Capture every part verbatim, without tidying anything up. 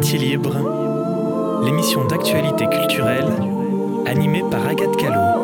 Quartier Libre, l'émission d'actualité culturelle animée par Agathe Callot.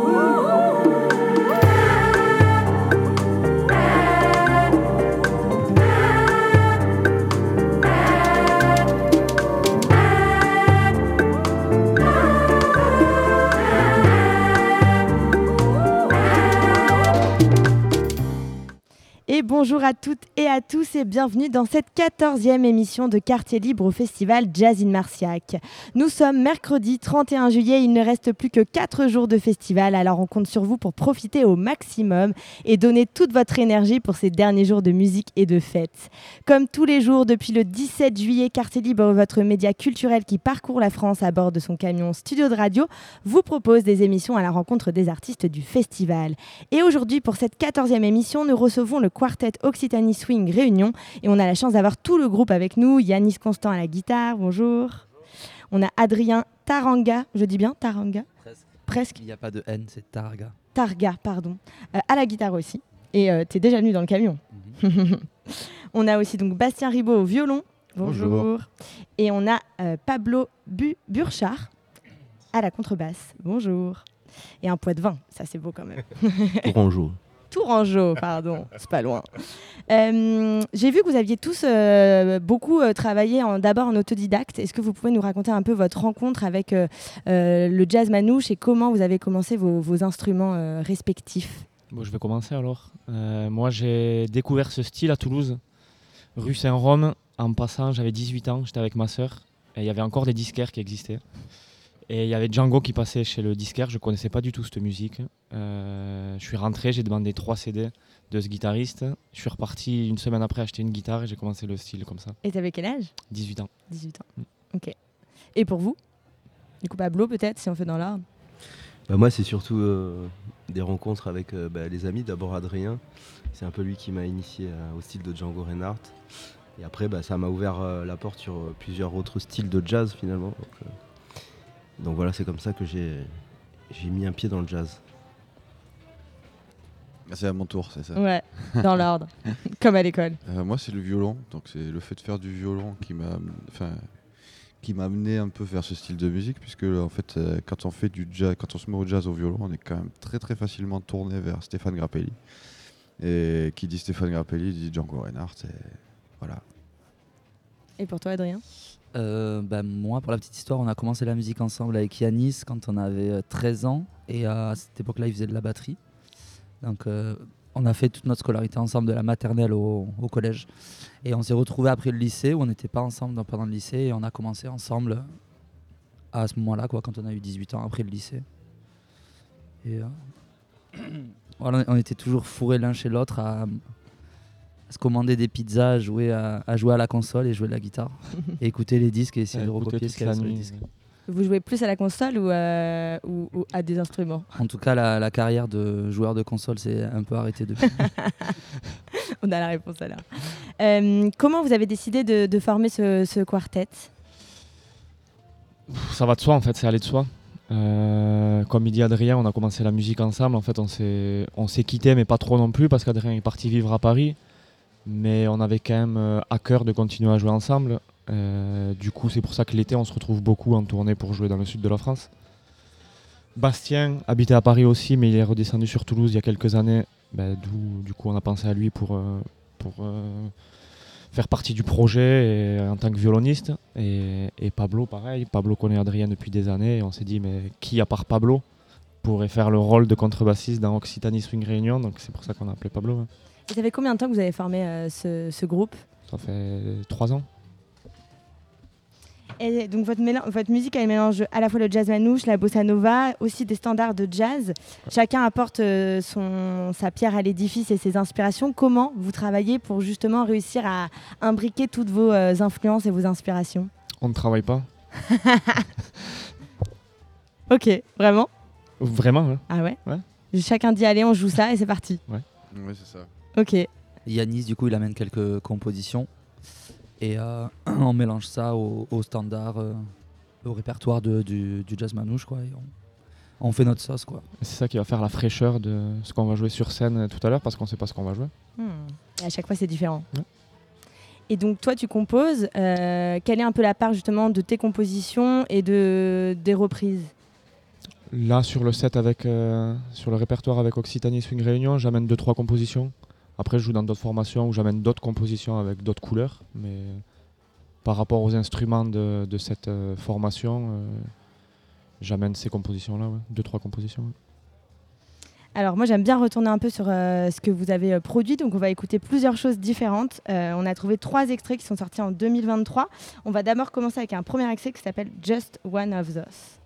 Et bonjour à toutes et à tous et bienvenue dans cette quatorzième émission de Quartier Libre au festival Jazz in Marciac. Nous sommes mercredi trente et un juillet, il ne reste plus que quatre jours de festival, alors on compte sur vous pour profiter au maximum et donner toute votre énergie pour ces derniers jours de musique et de fête. Comme tous les jours depuis le dix-sept juillet, Quartier Libre, votre média culturel qui parcourt la France à bord de son camion studio de radio, vous propose des émissions à la rencontre des artistes du festival. Et aujourd'hui, pour cette quatorzième émission, nous recevons le quartet Occitanie Swing Réunion et on a la chance d'avoir tout le groupe avec nous. Yanis Constant à la guitare, bonjour. On a Adrien Taranga, je dis bien Taranga ? Presque. Presque. Il n'y a pas de N, c'est Targa. Targa, pardon. Euh, à la guitare aussi. Et euh, t'es déjà venu dans le camion. Mm-hmm. On a aussi donc Bastien Ribaud au violon. Bonjour. Bonjour. Et on a euh, Pablo Bu- Burchard à la contrebasse. Bonjour. Et un poids de vin, ça c'est beau quand même. Tourangeau. Tourangeau, pardon, c'est pas loin. Euh, j'ai vu que vous aviez tous euh, beaucoup euh, travaillé en, d'abord en autodidacte. Est-ce que vous pouvez nous raconter un peu votre rencontre avec euh, euh, le jazz manouche et comment vous avez commencé vos, vos instruments euh, respectifs ? Bon, je vais commencer alors. Euh, moi, j'ai découvert ce style à Toulouse, rue Saint-Rome. En passant, j'avais dix-huit ans, j'étais avec ma sœur et il y avait encore des disquaires qui existaient. Et il y avait Django qui passait chez le disquaire, je ne connaissais pas du tout cette musique. Euh, je suis rentré, j'ai demandé trois C D de ce guitariste. Je suis reparti une semaine après acheter une guitare et j'ai commencé le style comme ça. Et t'avais quel âge ? dix-huit ans. dix-huit ans, mm. Ok. Et pour vous ? Du coup, Pablo peut-être, si on fait dans l'ordre ? Bah moi, c'est surtout euh, des rencontres avec euh, bah, les amis. D'abord Adrien, c'est un peu lui qui m'a initié euh, au style de Django Reinhardt. Et après, bah, ça m'a ouvert euh, la porte sur euh, plusieurs autres styles de jazz finalement. Donc, euh, Donc voilà, c'est comme ça que j'ai, j'ai mis un pied dans le jazz. C'est à mon tour, c'est ça ? Ouais, dans l'ordre, comme à l'école. Euh, moi, c'est le violon. Donc c'est le fait de faire du violon qui m'a, enfin, qui m'a amené un peu vers ce style de musique, puisque en fait, euh, quand on fait du jazz, quand on se met au jazz au violon, on est quand même très très facilement tourné vers Stéphane Grappelli. Et qui dit Stéphane Grappelli dit Django Reinhardt. Et voilà. Et pour toi, Adrien ? Euh, bah, moi, pour la petite histoire, on a commencé la musique ensemble avec Yanis quand on avait euh, treize ans. Et euh, à cette époque-là, il faisait de la batterie. Donc, euh, on a fait toute notre scolarité ensemble, de la maternelle au, au collège. Et on s'est retrouvés après le lycée, où on n'était pas ensemble pendant le lycée. Et on a commencé ensemble à ce moment-là, quoi, quand on a eu dix-huit ans, après le lycée. Et euh, voilà, on était toujours fourrés l'un chez l'autre à... à se commander des pizzas, à jouer à, à jouer à la console et jouer de la guitare et écouter les disques et essayer Ouais, de recopier ce qu'il y a sur les disques. Vous jouez plus à la console ou, euh, ou, ou à des instruments ? En tout cas, la, la carrière de joueur de console s'est un peu arrêtée depuis. On a la réponse alors. Euh, comment vous avez décidé de, de former ce, ce quartet ? Ça va de soi en fait, c'est aller de soi. Euh, comme il dit Adrien, on a commencé la musique ensemble. En fait, on s'est, on s'est quitté, mais pas trop non plus, parce qu'Adrien est parti vivre à Paris. Mais on avait quand même euh, à cœur de continuer à jouer ensemble. Euh, du coup, c'est pour ça que l'été, on se retrouve beaucoup en tournée pour jouer dans le sud de la France. Bastien habitait à Paris aussi, mais il est redescendu sur Toulouse il y a quelques années. Bah, d'où, du coup, on a pensé à lui pour, euh, pour euh, faire partie du projet et, en tant que violoniste. Et, et Pablo, pareil. Pablo connaît Adrien depuis des années. Et on s'est dit, mais qui, à part Pablo, pourrait faire le rôle de contrebassiste dans Occitanie Swing Réunion ? Donc c'est pour ça qu'on a appelé Pablo. Hein. Et ça fait combien de temps que vous avez formé euh, ce, ce groupe ? Ça fait trois ans. Et donc votre, mélan- votre musique, elle mélange à la fois le jazz manouche, la bossa nova, aussi des standards de jazz. Chacun apporte euh, son, sa pierre à l'édifice et ses inspirations. Comment vous travaillez pour justement réussir à imbriquer toutes vos euh, influences et vos inspirations ? On ne travaille pas. Ok, vraiment ? Vraiment, hein. Ah ouais ? Ouais. Chacun dit allez, on joue ça et c'est parti. Ouais, c'est ça. Ok. Yanis, du coup, il amène quelques compositions et euh, on mélange ça au, au standard, euh, au répertoire de, du, du jazz manouche, quoi. Et on, on fait notre sauce, quoi. C'est ça qui va faire la fraîcheur de ce qu'on va jouer sur scène tout à l'heure, parce qu'on ne sait pas ce qu'on va jouer. Hmm. Et à chaque fois, c'est différent. Ouais. Et donc toi tu composes, euh, quelle est un peu la part justement de tes compositions et de, des reprises? Là, sur le set, avec, euh, sur le répertoire avec Occitanie Swing Réunion, j'amène deux trois compositions. Après, je joue dans d'autres formations où j'amène d'autres compositions avec d'autres couleurs. Mais par rapport aux instruments de, de cette euh, formation, euh, j'amène ces compositions-là, ouais. deux trois compositions. Ouais. Alors moi j'aime bien retourner un peu sur euh, ce que vous avez euh, produit, donc on va écouter plusieurs choses différentes. Euh, on a trouvé trois extraits qui sont sortis en deux mille vingt-trois. On va d'abord commencer avec un premier extrait qui s'appelle Just One of Those.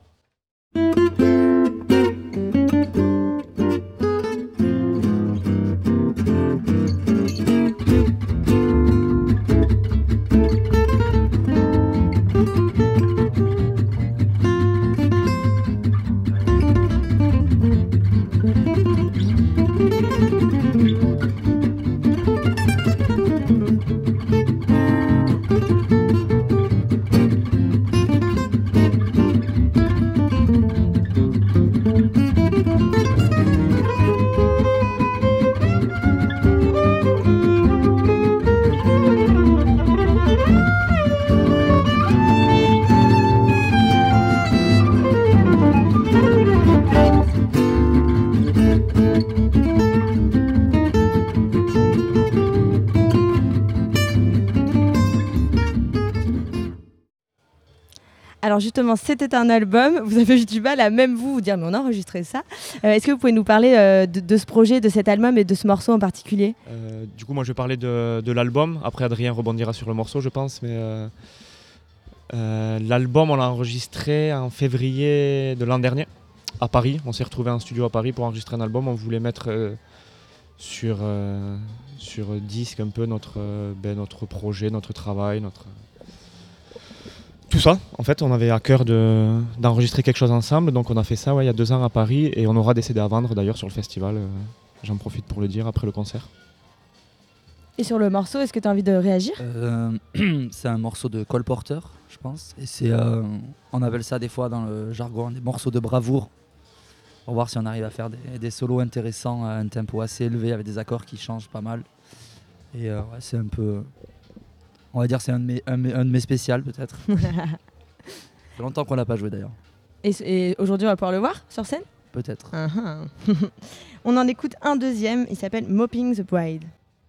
Alors justement, c'était un album. Vous avez eu du mal à même vous vous dire, mais on a enregistré ça. Euh, Est-ce que vous pouvez nous parler euh, de, de ce projet, de cet album et de ce morceau en particulier? euh, Du coup, moi, je vais parler de, de l'album. Après, Adrien rebondira sur le morceau, je pense. Mais euh, euh, l'album, on l'a enregistré en février de l'an dernier à Paris. On s'est retrouvé en studio à Paris pour enregistrer un album. On voulait mettre euh, sur, euh, sur disque un peu notre, euh, ben, notre projet, notre travail, notre... Tout ça, en fait, on avait à cœur de, d'enregistrer quelque chose ensemble, donc on a fait ça ouais, il y a deux ans à Paris et on aura des C D à vendre d'ailleurs sur le festival, euh, j'en profite pour le dire après le concert. Et sur le morceau, est-ce que tu as envie de réagir? euh, C'est un morceau de Cole Porter, je pense, et c'est, euh, on appelle ça des fois dans le jargon des morceaux de bravoure, pour voir si on arrive à faire des, des solos intéressants à un tempo assez élevé avec des accords qui changent pas mal. Et euh, ouais, c'est un peu... On va dire que c'est un de mes, un, un de mes spéciales peut-être. Ça fait longtemps qu'on l'a pas joué d'ailleurs. Et, et aujourd'hui, on va pouvoir le voir sur scène? Peut-être. Uh-huh. On en écoute un deuxième, il s'appelle Mopping the Bride.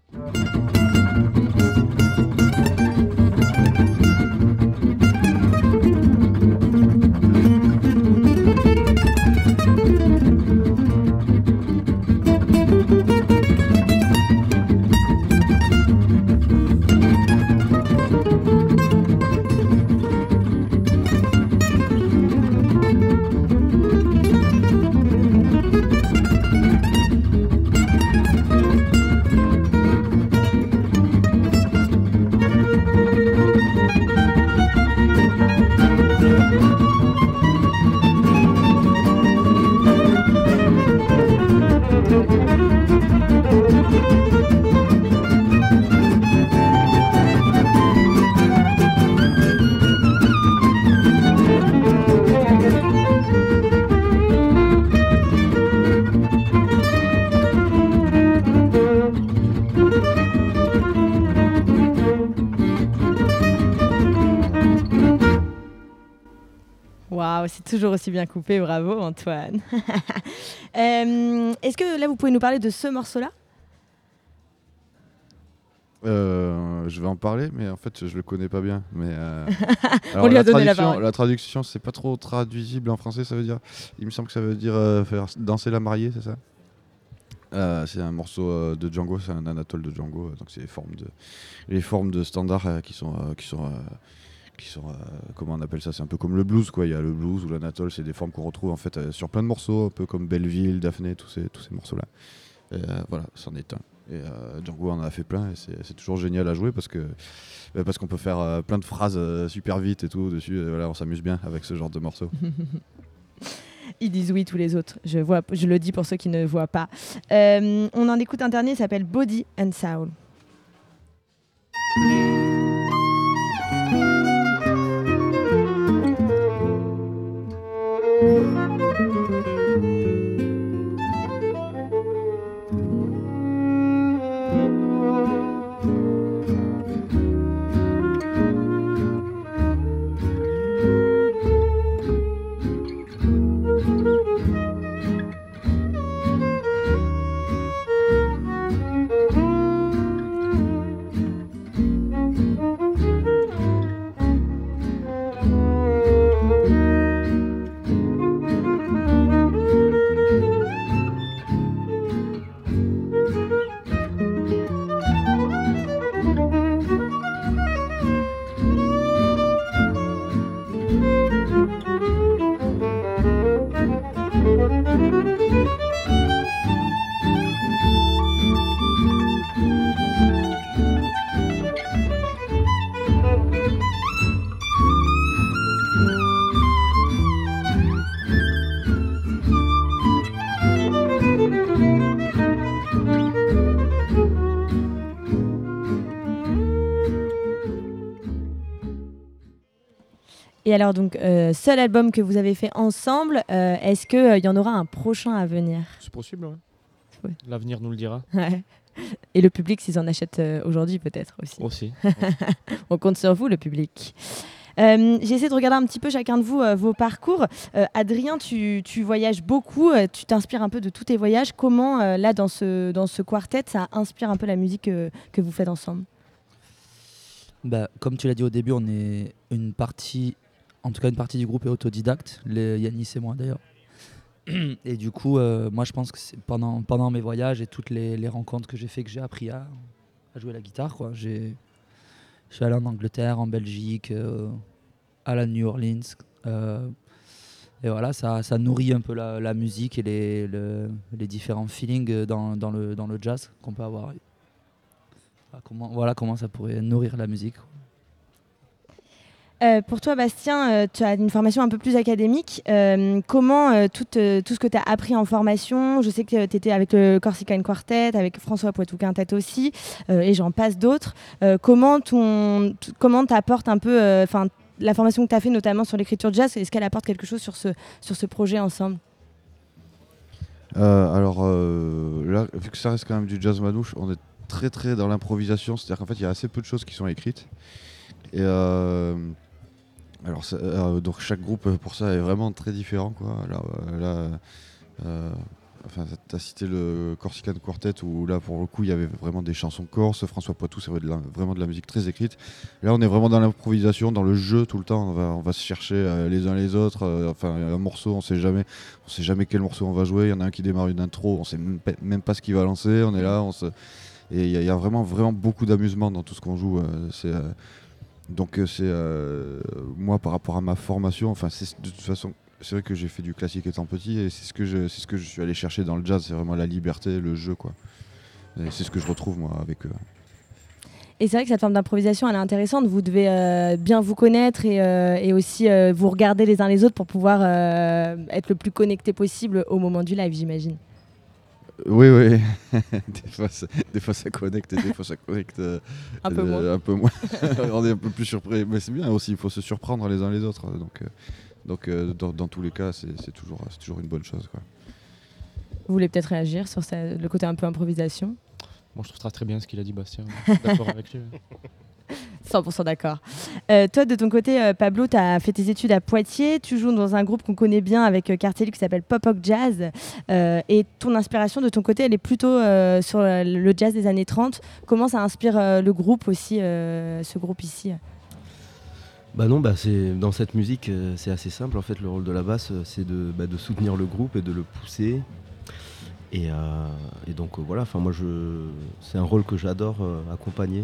Waouh, c'est toujours aussi bien coupé, bravo Antoine. euh, Est-ce que là vous pouvez nous parler de ce morceau-là? Euh, je vais en parler, mais en fait, je le connais pas bien. Mais euh, on lui a donné la traduction, parole. la traduction, c'est pas trop traduisible en français. Ça veut dire, il me semble que ça veut dire euh, faire danser la mariée, c'est ça? Euh, c'est un morceau euh, de Django, c'est un Anatole de Django. Euh, donc c'est les formes de, les formes de standard euh, qui sont, euh, qui sont, euh, qui sont, euh, comment on appelle ça? C'est un peu comme le blues, quoi. Il y a le blues ou l'Anatole, c'est des formes qu'on retrouve en fait euh, sur plein de morceaux, un peu comme Belleville, Daphné, tous ces, tous ces morceaux-là. Et, euh, voilà, c'en est un. Et euh, Django en a fait plein et c'est, c'est toujours génial à jouer parce que bah, parce qu'on peut faire euh, plein de phrases euh, super vite et tout dessus. Et voilà, on s'amuse bien avec ce genre de morceaux. Ils disent oui tous les autres. Je vois, je le dis pour ceux qui ne voient pas. Euh, on en écoute un dernier, il s'appelle Body and Soul. Et alors, donc, euh, seul album que vous avez fait ensemble, euh, est-ce qu'il euh, y en aura un prochain à venir? C'est possible, ouais. Ouais. L'avenir nous le dira. Ouais. Et le public, s'ils en achètent euh, aujourd'hui, peut-être aussi. Aussi. On compte sur vous, le public. Euh, j'ai essayé de regarder un petit peu chacun de vous, euh, vos parcours. Euh, Adrien, tu, tu voyages beaucoup, euh, tu t'inspires un peu de tous tes voyages. Comment, euh, là, dans ce, dans ce quartet, ça inspire un peu la musique que, que vous faites ensemble? Bah, comme tu l'as dit au début, on est une partie, en tout cas une partie du groupe est autodidacte, les Yanis et moi d'ailleurs. Et du coup, euh, moi je pense que c'est pendant, pendant mes voyages et toutes les, les rencontres que j'ai fait que j'ai appris à, à jouer la guitare, quoi. J'ai, je suis allé en Angleterre, en Belgique, euh, à la New Orleans. Euh, et voilà, ça, ça nourrit un peu la, la musique et les, le, les différents feelings dans, dans, le, dans le jazz qu'on peut avoir. Voilà comment, voilà comment ça pourrait nourrir la musique. Euh, pour toi, Bastien, euh, tu as une formation un peu plus académique. Euh, comment euh, tout, euh, tout ce que tu as appris en formation, je sais que tu étais avec le Corsican Quartet, avec François Poitou Quintet aussi, euh, et j'en passe d'autres. Euh, comment ton, t- comment t'apportes un peu, enfin, la formation que tu as fait notamment sur l'écriture de jazz, est-ce qu'elle apporte quelque chose sur ce, sur ce projet ensemble? Euh, alors euh, là, vu que ça reste quand même du jazz manouche, on est très très dans l'improvisation, c'est-à-dire qu'en fait il y a assez peu de choses qui sont écrites. Et euh, alors ça, euh, donc chaque groupe pour ça est vraiment très différent, quoi. Alors, euh, là, euh, enfin, tu as cité le Corsican Quartet où là pour le coup il y avait vraiment des chansons corses. François Poitou, c'est vrai de la- vraiment de la musique très écrite. Là on est vraiment dans l'improvisation, dans le jeu tout le temps. On va, on va se chercher euh, les uns les autres. euh, enfin un morceau, on sait jamais, on sait jamais quel morceau on va jouer. Il y en a un qui démarre une intro, on sait même pas, même pas ce qu'il va lancer. On est là, on se... et il y, a- il y a vraiment vraiment beaucoup d'amusement dans tout ce qu'on joue. euh, c'est euh, donc euh, c'est euh, moi par rapport à ma formation. Enfin c'est de toute façon. C'est vrai que j'ai fait du classique étant petit et c'est ce que je, c'est ce que je suis allé chercher dans le jazz, c'est vraiment la liberté, le jeu, quoi. Et c'est ce que je retrouve moi avec eux. Et c'est vrai que cette forme d'improvisation, elle est intéressante. Vous devez euh, bien vous connaître et, euh, et aussi euh, vous regarder les uns les autres pour pouvoir euh, être le plus connecté possible au moment du live, j'imagine. Oui, oui. des, fois, ça, des fois ça connecte et des fois ça connecte euh, Un peu moins. un peu moins. On est un peu plus surpris, mais c'est bien aussi. Il faut se surprendre les uns les autres. Donc, euh, donc euh, dans, dans tous les cas, c'est, c'est toujours, c'est toujours une bonne chose, quoi. Vous voulez peut-être réagir sur ça, le côté un peu improvisation? Moi, je trouve ça très bien ce qu'il a dit, Bastien. D'accord avec lui. cent pour cent d'accord. Euh, toi, de ton côté, euh, Pablo, tu as fait tes études à Poitiers. Tu joues dans un groupe qu'on connaît bien avec euh, Cartelli qui s'appelle Pop Rock Jazz. Euh, et ton inspiration de ton côté, elle est plutôt euh, sur euh, le jazz des années trente. Comment ça inspire euh, le groupe aussi, euh, ce groupe ici? Bah non, bah c'est, dans cette musique, euh, c'est assez simple. En fait, le rôle de la basse, euh, c'est de, bah, de soutenir le groupe et de le pousser. Et, euh, et donc euh, voilà, moi je, c'est un rôle que j'adore euh, accompagner.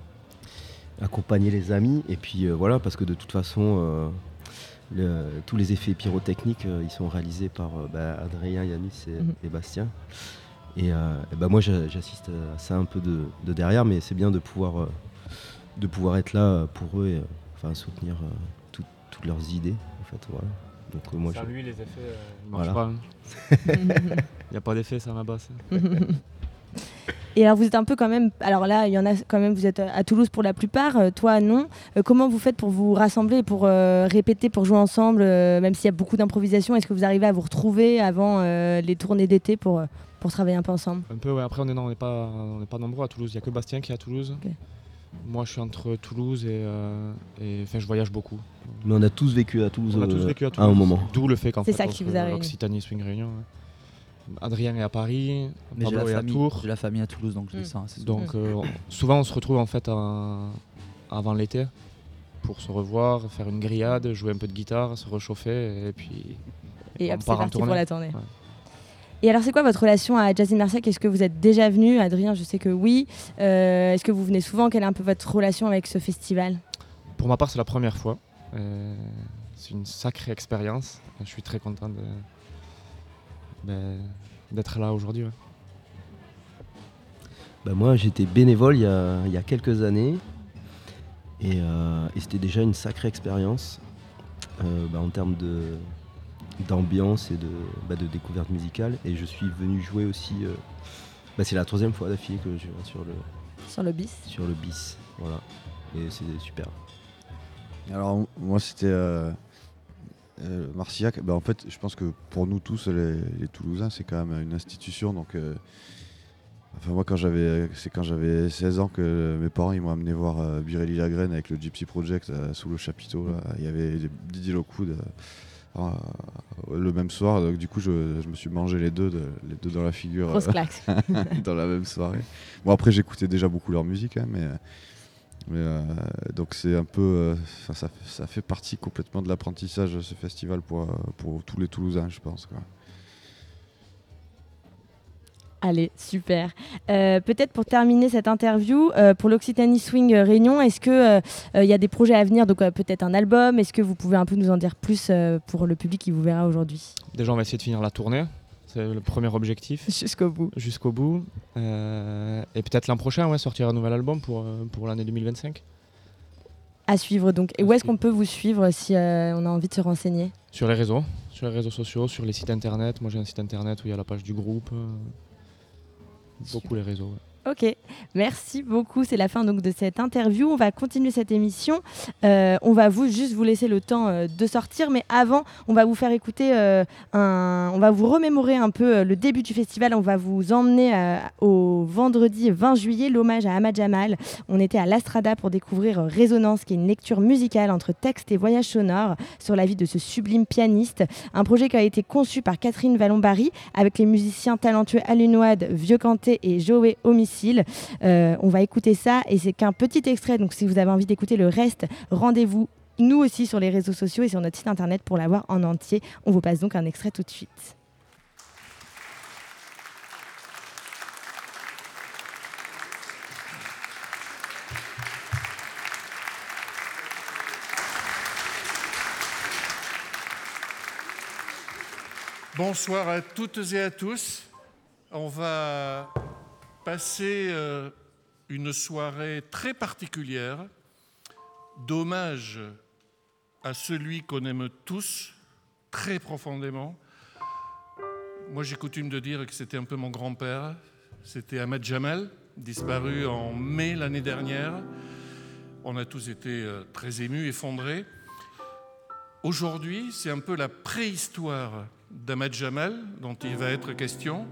Accompagner les amis. Et puis euh, voilà, parce que de toute façon, euh, le, tous les effets pyrotechniques, euh, ils sont réalisés par euh, bah, Adrien, Yanis et, Mhm. et Bastien. Et, euh, et bah, moi j'a- j'assiste à ça un peu de, de derrière, mais c'est bien de pouvoir, euh, de pouvoir être là pour eux et euh, enfin, soutenir euh, tout- toutes leurs idées. En fait, voilà. Donc, euh, moi, Sans je- lui, les effets, euh, ils Voilà. marchent pas. Il n'y a pas d'effet, ça, ma basse. Et alors vous êtes un peu quand même, alors là il y en a quand même, vous êtes à Toulouse pour la plupart, euh, toi non. Euh, comment vous faites pour vous rassembler, pour euh, répéter, pour jouer ensemble, euh, même s'il y a beaucoup d'improvisation? Est-ce que vous arrivez à vous retrouver avant euh, les tournées d'été pour, euh, pour travailler un peu ensemble? Un peu, ouais. Après, on n'est on n'est pas, on n'est pas nombreux à Toulouse. Il n'y a que Bastien qui est à Toulouse. Ok. Moi, je suis entre Toulouse et, euh, et enfin, je voyage beaucoup. Mais on a tous vécu à Toulouse, On a tous euh, vécu à à Toulouse. un moment. D'où le fait qu'en C'est fait, ça on qui se- vous a réunis. l'Occitanie Swing Réunion. Ouais. Adrien est à Paris, Mais j'ai Pablo la, est à famille, Tours. j'ai la famille à Toulouse, donc je Mm. les sens assez souvent. Donc euh, on- souvent on se retrouve en fait en- avant l'été pour se revoir, faire une grillade, jouer un peu de guitare, se réchauffer et puis Et on hop, c'est part en parti pour tournée. la tournée. Ouais. Et alors c'est quoi votre relation à Jazz in Marciac? Est-ce que vous êtes déjà venu? Adrien, je sais que oui. Euh, est-ce que vous venez souvent? Quelle est un peu votre relation avec ce festival? Pour ma part, c'est la première fois. Euh, c'est une sacrée expérience. Je suis très content de, ben, d'être là aujourd'hui. Ouais. Bah, moi j'étais bénévole il y a, il y a quelques années et, euh, et c'était déjà une sacrée expérience euh, bah, en termes de, d'ambiance et de, bah, de découverte musicale. Et je suis venu jouer aussi, euh, bah, c'est la troisième fois d'affilée que je viens sur le, Sur le bis? sur le bis. Voilà. Et c'est super. Alors moi c'était euh, euh, Marcillac. Bah, en fait, je pense que pour nous tous les, les Toulousains, c'est quand même une institution. Donc, euh, enfin moi quand j'avais, c'est quand j'avais seize ans que mes parents ils m'ont amené voir euh, Birelli Lagrène avec le Gypsy Project euh, sous le chapiteau. Là. Il y avait Didier Lockwood euh, euh, le même soir. Donc du coup je, je me suis mangé les deux, de, les deux dans la figure. Grosse claque. Dans la même soirée. Bon après j'écoutais déjà beaucoup leur musique, hein, mais Mais euh, donc c'est un peu, euh, ça, ça fait partie complètement de l'apprentissage de ce festival pour, pour tous les Toulousains, je pense, quoi. Allez, super. Euh, peut-être pour terminer cette interview, euh, pour l'Occitanie Swing Réunion, est-ce qu'il euh, euh, y a des projets à venir, donc euh, peut-être un album? Est-ce que vous pouvez un peu nous en dire plus euh, pour le public qui vous verra aujourd'hui? Déjà, on va essayer de finir la tournée. C'est le premier objectif. Jusqu'au bout. Jusqu'au bout. Euh, et peut-être l'an prochain, ouais, sortir un nouvel album pour, euh, pour l'année deux mille vingt-cinq. À suivre donc. Et où est-ce qu'on peut vous suivre si euh, on a envie de se renseigner? Sur les réseaux, sur les réseaux sociaux, sur les sites internet. Moi j'ai un site internet où il y a la page du groupe. Euh, beaucoup les réseaux. Ouais. Ok, merci beaucoup. C'est la fin donc de cette interview. On va continuer cette émission. Euh, on va vous juste vous laisser le temps euh, de sortir, mais avant, on va vous faire écouter euh, un. On va vous remémorer un peu euh, le début du festival. On va vous emmener euh, au vendredi vingt juillet, l'hommage à Ahmad Jamal. On était à l'Astrada pour découvrir euh, Résonance, qui est une lecture musicale entre texte et voyage sonore sur la vie de ce sublime pianiste. Un projet qui a été conçu par Catherine Vallon-Barry avec les musiciens talentueux Alun Ouad, Vieux Canté et Joey Homicide. Euh, on va écouter ça et c'est qu'un petit extrait, donc si vous avez envie d'écouter le reste, rendez-vous nous aussi sur les réseaux sociaux et sur notre site internet pour l'avoir en entier. On vous passe donc un extrait tout de suite. Bonsoir à toutes et à tous. On va passer euh, une soirée très particulière d'hommage à celui qu'on aime tous très profondément. Moi, j'ai coutume de dire que c'était un peu mon grand-père. C'était Ahmad Jamal, disparu en mai l'année dernière. On a tous été euh, très émus, effondrés. Aujourd'hui, c'est un peu la préhistoire d'Ahmad Jamal dont il va être question.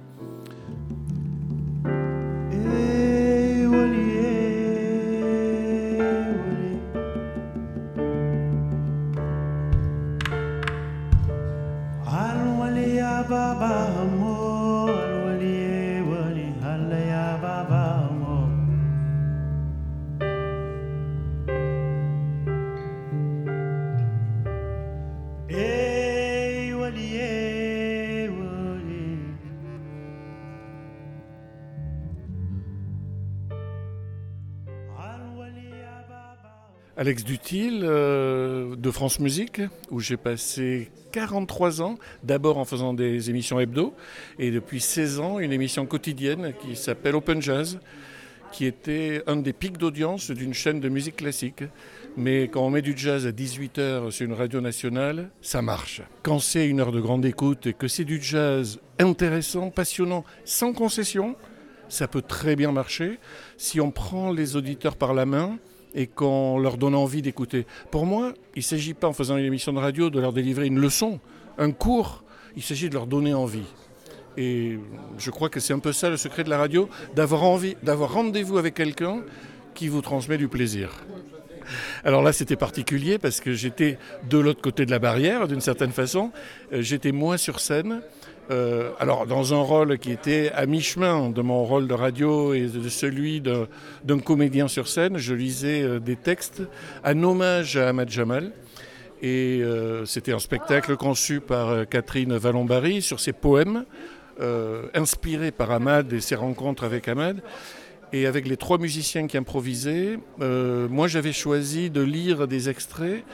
Alex Duthil, euh, de France Musique, où j'ai passé quarante-trois ans, d'abord en faisant des émissions hebdo, et depuis seize ans, une émission quotidienne qui s'appelle Open Jazz, qui était un des pics d'audience d'une chaîne de musique classique. Mais quand on met du jazz à dix-huit heures sur une radio nationale, ça marche. Quand c'est une heure de grande écoute et que c'est du jazz intéressant, passionnant, sans concession, ça peut très bien marcher si on prend les auditeurs par la main et qu'on leur donne envie d'écouter. Pour moi, il ne s'agit pas, en faisant une émission de radio, de leur délivrer une leçon, un cours. Il s'agit de leur donner envie. Et je crois que c'est un peu ça le secret de la radio, d'avoir envie, d'avoir rendez-vous avec quelqu'un qui vous transmet du plaisir. Alors là, c'était particulier parce que j'étais de l'autre côté de la barrière, d'une certaine façon. J'étais moi sur scène. Euh, alors dans un rôle qui était à mi-chemin de mon rôle de radio et de celui de, d'un comédien sur scène, je lisais euh, des textes en hommage à Ahmad Jamal. Et euh, c'était un spectacle conçu par euh, Catherine Vallon-Barry sur ses poèmes, euh, inspirés par Ahmad et ses rencontres avec Ahmad. Et avec les trois musiciens qui improvisaient, euh, moi j'avais choisi de lire des extraits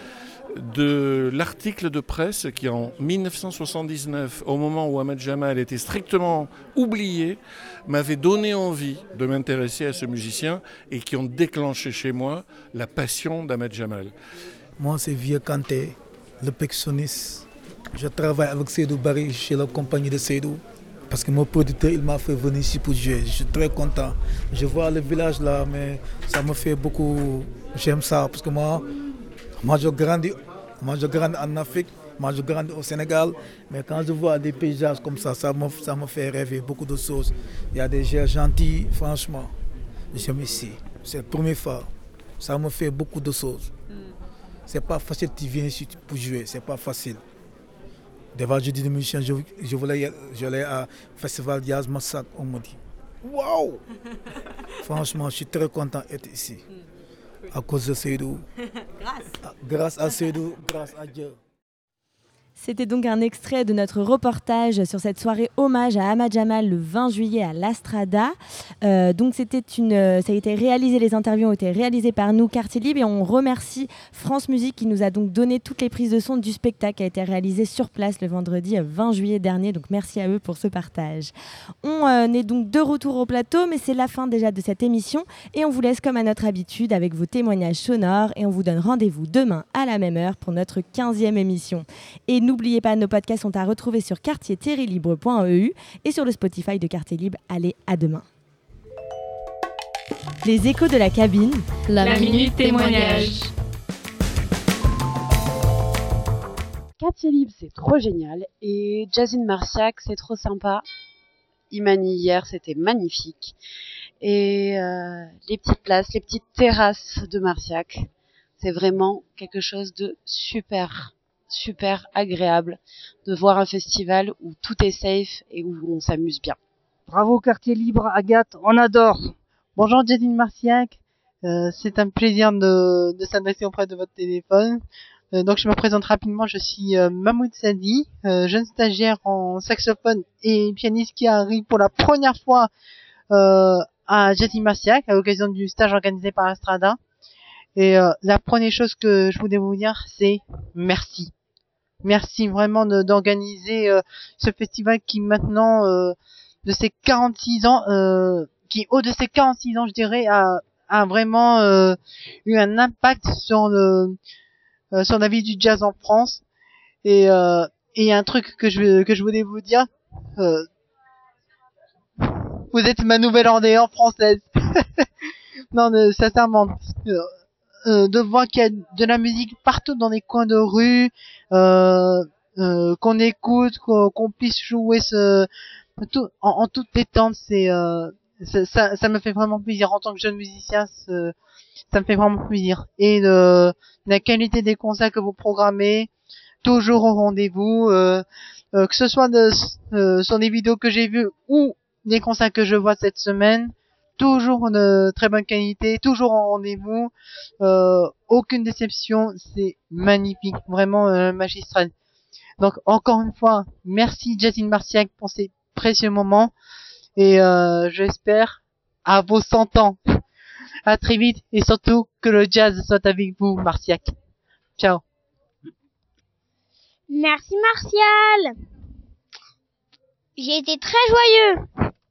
de l'article de presse qui, en dix-neuf cent soixante-dix-neuf, au moment où Ahmad Jamal était strictement oublié, m'avait donné envie de m'intéresser à ce musicien et qui ont déclenché chez moi la passion d'Ahmad Jamal. Moi, c'est Vieux Canté, le percussionniste. Je travaille avec Seydou Barry chez la compagnie de Seydou. Parce que mon producteur, il m'a fait venir ici pour jouer. Je suis très content. Je vois le village là, mais ça me fait beaucoup... J'aime ça, parce que moi... Moi, je grandis, moi, je grandis en Afrique, moi, je grandis au Sénégal. Mais quand je vois des paysages comme ça, ça me, ça me fait rêver beaucoup de choses. Il y a des gens gentils, franchement. J'aime ici. C'est la première fois. Ça me fait beaucoup de choses. Mm. C'est pas facile, tu viens ici pour jouer, c'est pas facile. Devant je dis de musiciens, je, je voulais aller à Festival Jazz Massacre, on me dit waouh! Franchement, je suis très content d'être ici. Mm. À cause de Seydou. Grâce. Grâce à Seydou, grâce à Dieu. C'était donc un extrait de notre reportage sur cette soirée hommage à Ahmad Jamal le vingt juillet à l'Astrada. Euh, donc c'était une, ça a été réalisé, les interviews ont été réalisées par nous, Quartier Libre, et on remercie France Musique qui nous a donc donné toutes les prises de son du spectacle qui a été réalisé sur place le vendredi vingt juillet dernier. Donc merci à eux pour ce partage. On euh, est donc de retour au plateau, mais c'est la fin déjà de cette émission et on vous laisse comme à notre habitude avec vos témoignages sonores et on vous donne rendez-vous demain à la même heure pour notre quinzième émission. Et n'oubliez pas, nos podcasts sont à retrouver sur quartier tiret libre point e u et sur le Spotify de Quartier Libre. Allez, à demain. Les échos de la cabine. La, la minute témoignage. Quartier Libre, c'est trop génial. Et Jazine Marciac, c'est trop sympa. Imani hier, c'était magnifique. Et euh, les petites places, les petites terrasses de Marciac, c'est vraiment quelque chose de super. super agréable de voir un festival où tout est safe et où on s'amuse bien. Bravo Quartier Libre, Agathe, on adore. Bonjour Jazine Marciac, euh, c'est un plaisir de, de s'adresser auprès de votre téléphone. Euh, donc je me présente rapidement, je suis euh, Mahmoud Sadi, euh, jeune stagiaire en saxophone et pianiste qui arrive pour la première fois euh, à Jazine Marciac à l'occasion du stage organisé par Astrada. Et euh, la première chose que je voulais vous dire, c'est merci. Merci vraiment de, d'organiser euh, ce festival qui maintenant, euh, de ses quarante-six ans, euh, qui au de ses quarante-six ans, je dirais, a, a vraiment euh, eu un impact sur le euh, sur la vie du jazz en France. Et euh, et un truc que je que je voulais vous dire, euh, vous êtes ma Nouvelle-Orléans française. Non, euh, sincèrement. Euh, Euh, de voir qu'il y a de la musique partout dans les coins de rue, euh, euh, qu'on écoute, qu'on, qu'on puisse jouer ce, tout, en, en toute détente, c'est, euh, ça, ça, ça me fait vraiment plaisir. En tant que jeune musicien, c'est, ça me fait vraiment plaisir. Et le, la qualité des concerts que vous programmez, toujours au rendez-vous, euh, euh, que ce soit de, euh, sur les vidéos que j'ai vues ou les concerts que je vois cette semaine, toujours de très bonne qualité, toujours en rendez-vous, euh, aucune déception, c'est magnifique, vraiment euh, magistral. Donc encore une fois, merci Jazine Marciac pour ces précieux moments et euh, j'espère à vos cent ans. À très vite et surtout que le jazz soit avec vous, Marciac. Ciao. Merci Martial. J'ai été très joyeux.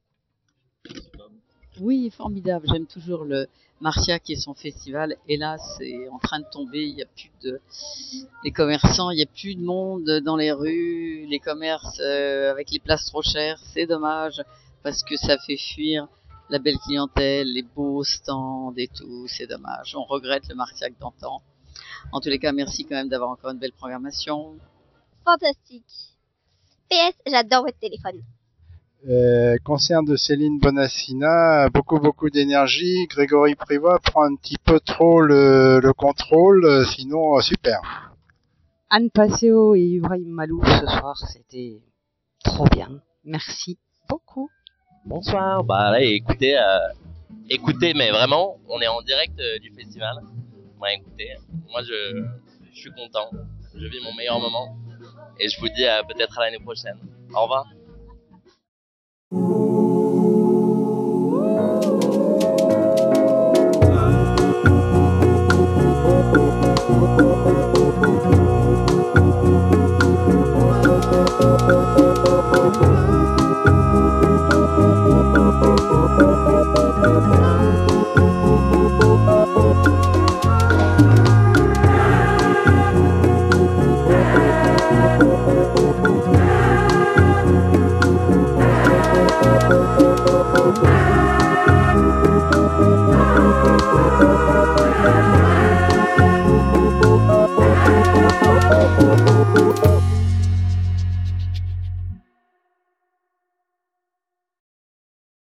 Oui, formidable. J'aime toujours le Marciac et son festival. Hélas, c'est en train de tomber. Il n'y a plus de, les commerçants, il n'y a plus de monde dans les rues, les commerces euh, avec les places trop chères. C'est dommage parce que ça fait fuir la belle clientèle, les beaux stands et tout. C'est dommage. On regrette le Marciac d'antan. En tous les cas, merci quand même d'avoir encore une belle programmation. Fantastique. P S, j'adore votre téléphone. Euh, concert de Céline Bonassina, beaucoup beaucoup d'énergie. Grégory Privat prend un petit peu trop le, le contrôle, sinon euh, super. Anne Passeo et Ibrahim Malouf ce soir, c'était trop bien. Merci beaucoup. Bonsoir. Bah là, écoutez, euh, écoutez, mais vraiment, on est en direct euh, du festival. Ouais, écoutez, moi je, je suis content, je vis mon meilleur moment et je vous dis euh, peut-être à l'année prochaine. Au revoir.